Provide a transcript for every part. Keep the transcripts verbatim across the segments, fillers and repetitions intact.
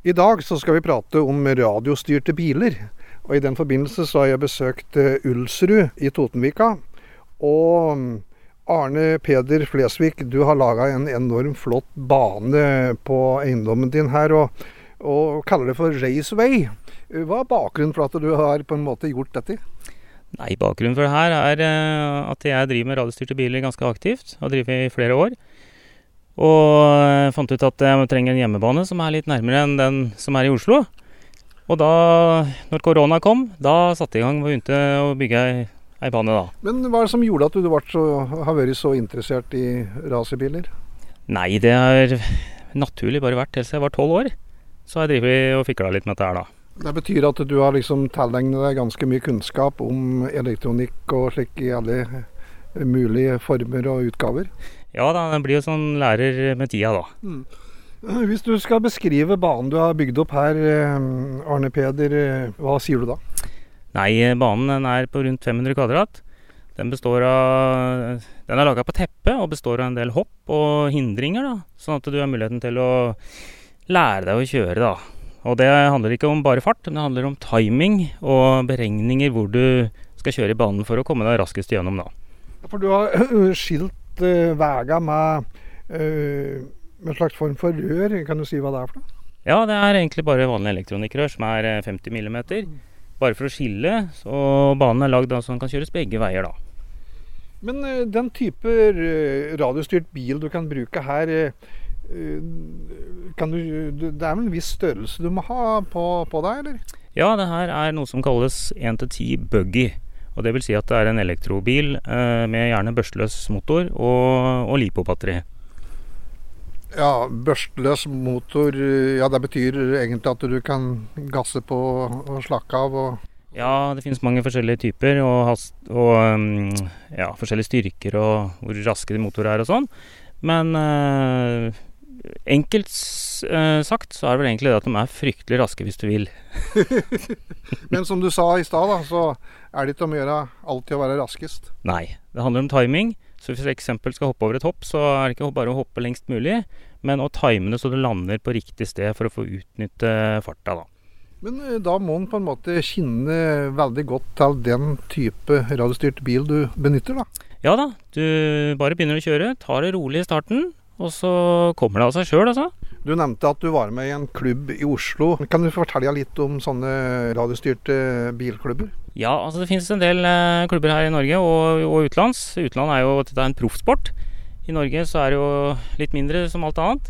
I dag så skal vi prate om radiostyrte biler, og i den forbindelse så har jeg besøkt Ulsrud i Totenvika, og Arne Peder Flesvig, du har laget en enorm flott bane på eiendommen din her, og, og kaller det for Raceway. Hva er bakgrunnen for at du har på en måte gjort dette? Nei, bakgrunnen for det her er at jeg driver med radiostyrte biler ganske aktivt, og driver i flere år. Og fant ut at jeg trenger en hjemmebane som er litt nærmere enn den som er i Oslo. Og da, når korona kom, da satte jeg i gang og begynte å bygge ei, ei bane da. Men hva er det som gjorde at du var så, har vært så interessert i racerbiler? Nei, det har naturlig bare vært helt siden jeg var tolv år. Så har jeg drevet og fiklet litt med dette her da. Det betyr at du har liksom tilegnet deg ganske mye kunnskap om elektronikk og slik i alle mulige former og utgaver? Ja da, det blir jo sånn lærer med tida da. Mm. Hvis du skal beskrive banen du har bygd opp her, Arne Peder, hva sier du da? Nei, banen den er på rundt fem hundre kvadrat. Den består av, den er laget på teppe og består av en del hopp og hindringer da, sånn at du har muligheten til å lære deg å kjøre da. Og det handler ikke om bare fart, men det handler om timing og beregninger hvor du skal kjøre i banen for å komme deg raskest gjennom da. For du har skilt uh, vega med, uh, med en slags form for rør, kan du si hva det er for noe? Ja, det er egentlig bare vanlig elektronikkrør som er femti millimeter, bare for å skille, og banen er lagd da, så den kan kjøres begge veier da. Men uh, den type uh, radiostyrt bil du kan bruke her, uh, Kan du, det er vel en viss størrelse du må ha på, på deg, eller? Ja, det her er noe som kalles en til ti buggy. Og det vil si at det er en elektrobil eh, med gjerne børstløs motor og, og lipo-batteri. Ja, børstløs motor, ja det betyr egentlig at du kan gasse på og slakke av og... Ja, det finnes mange forskjellige typer og, hast, og um, ja, forskjellige styrker og hvor raske de motorer er og sånn. Men... Eh, Enkelt uh, sagt så er det vel egentlig det at de er fryktelig raske hvis du vil. Men som du sa i stad da, så er det ikke om å gjøre alltid å være raskest. Nei, det handler om timing. Så hvis du for eksempel skal hoppe over et hopp, så er det ikke bare å hoppe lengst mulig, men å time det så du lander på riktig sted for å få utnytte farta da. Men uh, da må den på en måte skinne veldig godt til den type radiostyrt bil du benytter da? Ja da, du bare begynner å kjøre, tar det rolig i starten, og så kommer det av seg selv, altså. Du nevnte at du var med i en klubb i Oslo. Kan du fortelle litt om sånne radiostyrte bilklubber? Ja, altså det finnes en del eh, klubber her i Norge og, og utlands. Utland er jo dette er en proffsport. I Norge så er det jo litt mindre som alt annet.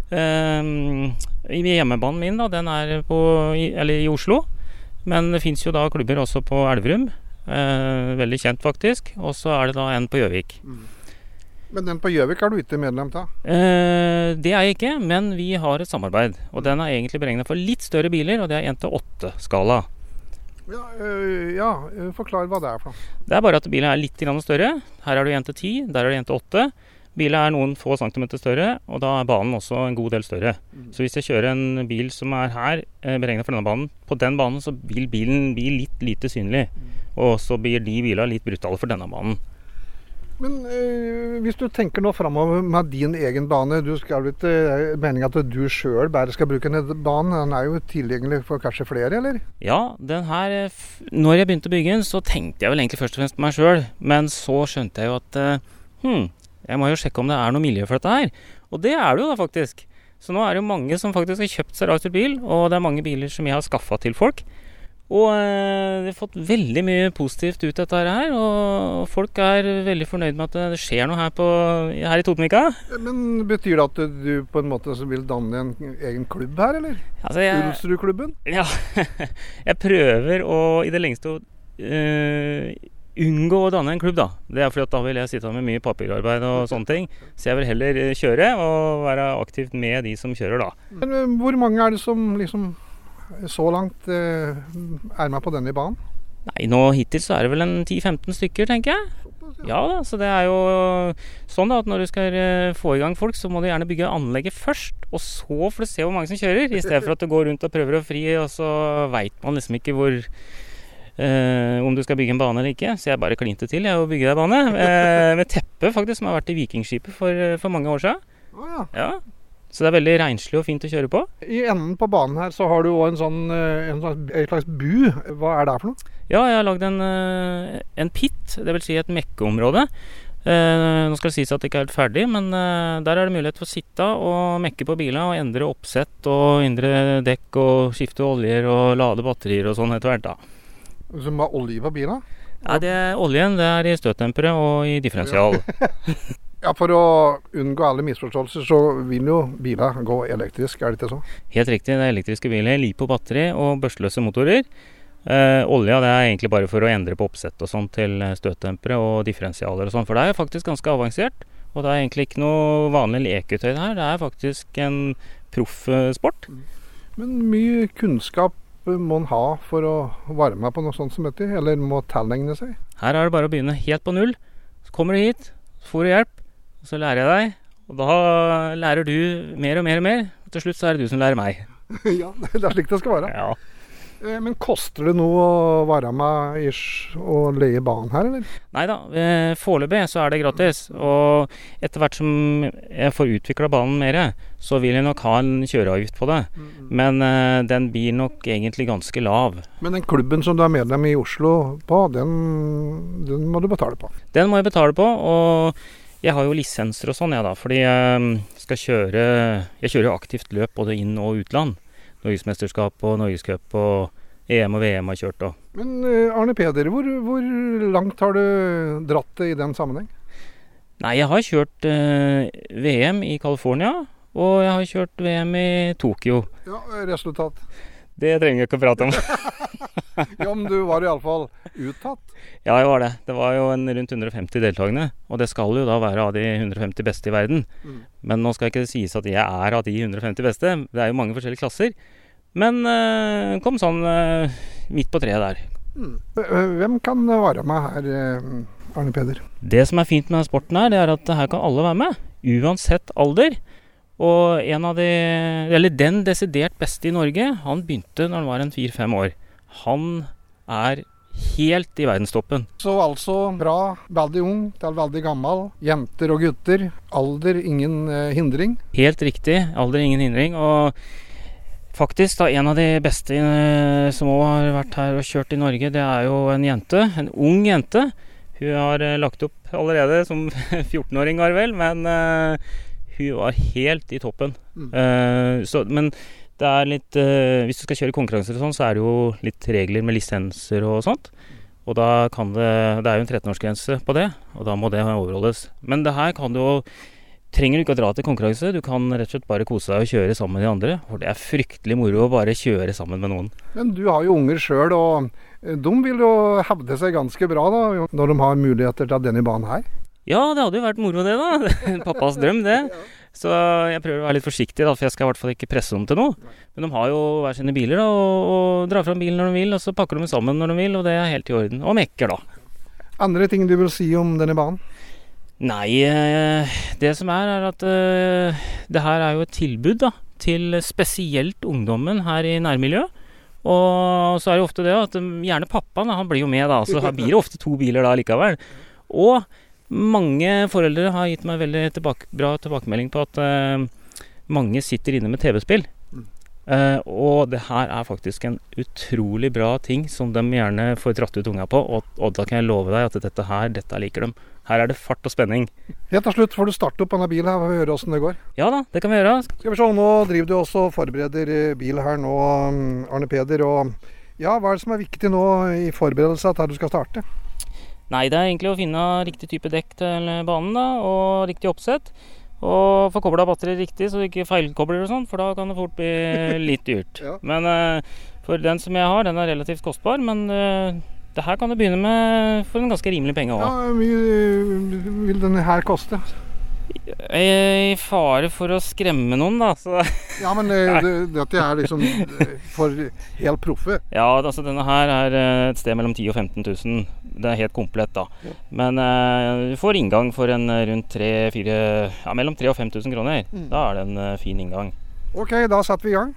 Um, I hjemmebanen min da, den er på, i, eller i Oslo. Men det finnes jo da klubber også på Elverum. Eh, veldig kjent faktisk. Og så er det da en på Gjøvik. Mm. Men den på Gjøvik er du ikke medlem til? Eh, det er jeg ikke, men vi har et samarbeid. Og den er egentlig beregnet for litt større biler, og det er en til åtte skala. Ja, øh, ja, forklar hva det er for noe. Det er bare at bilen er litt grann større. Her er det en til ti, der er det en til åtte. Bilen er noen få centimeter større, og da er banen også en god del større. Mm. Så hvis jeg kjører en bil som er her, eh, beregnet for denne banen, på den banen så vil bilen bli litt lite synlig. Mm. Og så blir de bilene litt brutale for denne banen. Men øh, hvis du tenker nå fremover med din egen bane, du skal jo ikke meningen at du selv bare skal bruke denne banen, den er jo tilgjengelig for kanskje flere, eller? Ja, den her, når jeg begynte å bygge den, så tenkte jeg vel egentlig først og fremst på meg selv, men så skjønte jeg jo at, hm, jeg må jo sjekke om det er noe miljø for dette her, og det er det jo da faktisk. Så nå er det jo mange som faktisk har kjøpt seg radiostyrt bil, og det er mange biler som jeg har skaffet til folk. Og eh, det har fått veldig mye positivt ut av dette her, og folk er veldig fornøyd med at det skjer noe her, på, her i Totenvika. Men betyr det at du på en måte vil danne en egen klubb her, eller? Altså jeg, Ulsrud-klubben? Ja, jeg prøver å i det lengste å uh, unngå å danne en klubb da. Det er fordi at da vil jeg sitte med mye papirarbeid og sånne ting, så jeg vil heller kjøre og være aktivt med de som kjører da. Men hvor mange er det som liksom... så langt eh, er med på denne banen? Nei, nå hittil så er det vel en ti til femten stykker, tenker jeg. Ja da, så det er jo sånn da, at når du skal få i gang folk, så må du gjerne bygge anlegget først, og så får du se hvor mange som kjører, i stedet for at du går rundt og prøver å fri, og så vet man liksom ikke hvor, eh, om du skal bygge en bane eller ikke. Så jeg bare klinte til, jeg, å bygge deg bane, eh, med teppe faktisk, som har vært i Vikingskipet for, for mange år siden. Å ja. Ja. Så det er veldig renslig og fint å kjøre på. I enden på banen her så har du også en sånn, en sånn en slags bu. Hva er det for noe? Ja, jeg har lagd en, en pit, det vil si et mekkeområde. Eh, nå skal det sies at det ikke er helt ferdig, men eh, der er det mulighet for å sitte og mekke på biler og endre oppsett og endre dekk og skifte oljer og lade batterier og sånn etter hvert da. Så må ha olje på bilen? Ja, det er oljen, det er i støttempere og i differensial. Ja, for å unngå alle misforståelser så vil jo biler gå elektrisk, er det ikke så? Helt riktig, det er elektriske biler, lipo batteri og børstløse motorer. Eh, olja det er egentlig bare for å endre på oppsett og sånn til støttempere og differensialer og sånn, for det er faktisk ganske avansert. Og det er egentlig ikke noe vanlig leketøy det her, det er faktisk en proffsport. Men mye kunnskap må en ha for å være med på noe sånt som dette, eller må tilegne seg? Her er det bare å begynne helt på null. Så kommer du hit, så får du hjelp. Så lærer jeg deg, og da lærer du mer og mer og mer. Og til slutt så er det du som lærer meg. Ja, det er slik det skal være. Ja. Men koster det noe å være med ish, og leie banen her, eller? Neida, foreløpig så er det gratis. Og etter hvert som jeg får utviklet banen mer, så vil jeg nok ha en kjøreavgift på det. Men uh, den blir nok egentlig ganske lav. Men den klubben som du er medlem i Oslo på, den, den må du betale på? Den må jeg betale på, og jeg har jo lisenser og sånn, ja da, fordi jeg skal kjøre, jeg kjører jo aktivt løp både inn- og utland. Norgesmesterskap og Norgescup og E M og V M har kjørt. Og. Men Arne Peder, hvor, hvor langt har du dratt det i den sammenheng? Nei, jeg har kjørt eh, V M i California, og jeg har kjørt V M i Tokyo. Ja, resultat? Det trenger jeg ikke å prate om. Ja, men du var i alle fall uttatt? Ja, jeg var det. Det var jo en rundt hundre og femti deltakende, og det skal jo da være av de hundre og femti beste i verden. Mm. Men nå skal ikke det sies at jeg er av de hundre og femti beste. Det er jo mange forskjellige klasser. Men øh, kom sånn øh, midt på treet der. Mm. Hvem kan være med her, Arne Peder? Det som er fint med sporten her, det er at her kan alle være med, uansett alder. Og en av de, eller den desidert beste i Norge, han begynte når han var en fire-fem år. Han er helt i verdenstoppen. Så altså bra, veldig ung til veldig gammel, jenter og gutter, alder ingen eh, hindring? Helt riktig, alder ingen hindring, og faktisk da en av de beste eh, som også har vært her og kjørt i Norge, det er jo en jente, en ung jente. Hun har eh, lagt opp allerede som fjorten-åring var vel, men eh, hun var helt i toppen. Mm. Uh, så, men det er litt uh, hvis du skal kjøre konkurranser og sånn, så er det jo litt regler med lisenser og sånt. Og da kan det Det er jo en tretten-årsgrense på det, og da må det overholdes. Men det her kan du jo trenger du ikke å dra til konkurranse. Du kan rett og slett bare kose deg og kjøre sammen med de andre. For det er fryktelig moro å bare kjøre sammen med noen. Men du har jo unger sjøl, og de vil jo hevde seg ganske bra da, når de har muligheter til denne banen her? Ja, det hadde jo vært moro det da. Pappas drøm det. Så jeg prøver å være litt forsiktig da, for jeg skal i hvert fall ikke presse dem til noe. Men de har jo hver sine biler da, og, og drar fram bilen når de vil, og så pakker de sammen når de vil, og det er helt i orden. Og mekker da. Andre ting du vil si om denne banen? Nei, det som er er at uh, det her er jo et tilbud da, til spesielt ungdommen her i nærmiljøet. Og så er det ofte det at gjerne pappaen, han blir jo med da, så blir det ofte to biler da likevel. Og mange foreldre har gitt meg veldig tilbake, bra tilbakemelding på at uh, mange sitter inne med T V-spill. Mm. Uh, og det her er faktisk en utrolig bra ting som de gjerne får dratt ut unga på. Og, og da kan jeg love deg at dette her, dette liker de. Her er det fart og spenning. Helt til slutt får du starte opp denne bilen her og høre hvordan det går. Ja da, det kan vi gjøre. Skal vi se, nå driver du også og forbereder bil her nå, Arne Peder. Og ja, hva er det som er viktig nå i forberedelse til at du skal starte? Nei, det er egentlig å finne riktig type dekk til banen da, og riktig oppsett. Og få koblet batteriet riktig, så du ikke feilkobler og sånn, for da kan det fort bli litt dyrt. Ja. Men uh, for den som jeg har, den er relativt kostbar, men uh, det her kan du begynne med for en ganske rimelig penge også. Ja, hvor mye vil denne her koste? Jeg er i fare for å skremme noen da, så... Ja, men det, dette er liksom for helt proffe. Ja, altså denne her er et sted mellom ti og femten tusen. Det er helt komplett da. Ja. Men uh, du får inngang for en rundt tre fire, ja, mellom tre og fem tusen kroner. Mm. Da er det en uh, fin inngang. Ok, da setter vi i gang.